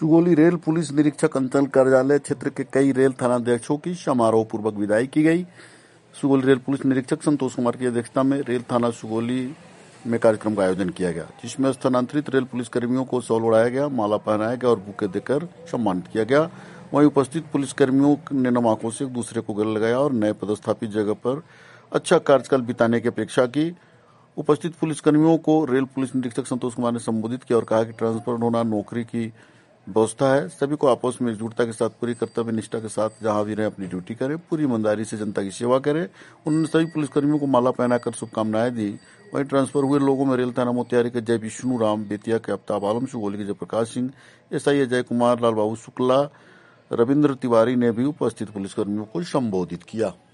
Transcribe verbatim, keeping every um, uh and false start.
Sugauli rail police निरीक्षक अंचल कार्यालय क्षेत्र के कई रेल थानाध्यक्षों की समारोह पूर्वक विदाई की गई। सुगौली रेल पुलिस निरीक्षक संतोष कुमार की अध्यक्षता में रेल थाना सुगौली में कार्यक्रम का आयोजन किया गया, जिसमें स्थानांतरित रेल पुलिस कर्मियों को शॉल ओढ़ाया गया, माला पहनाया गया और बुके देकर सम्मानित किया गया। वहीं उपस्थित पुलिस कर्मियों ने नम आंखों से एक दूसरे को गले लगाया और नए पदस्थापित जगह पर अच्छा कार्यकाल बिताने की अपेक्षा की। उपस्थित पुलिसकर्मियों को रेल पुलिस निरीक्षक संतोष कुमार ने संबोधित किया और कहा कि ट्रांसफर होना नौकरी की व्यवस्था है। सभी को आपस में एकजुटता के साथ पूरी कर्तव्य निष्ठा के साथ जहां भी रहे अपनी ड्यूटी करें, पूरी ईमानदारी से जनता की सेवा करें। उन्होंने सभी पुलिसकर्मियों को माला पहनाकर शुभकामनाएं दी। वहीं ट्रांसफर हुए लोगों में रेल थाना मोतिहारी के जय विष्णु राम, बेतिया के आफ्ताब आलम, सुगौली के जयप्रकाश सिंह, एसआई अजय कुमार, लाल बाबू शुक्ला, रविंद्र तिवारी ने भी उपस्थित पुलिसकर्मियों को संबोधित किया।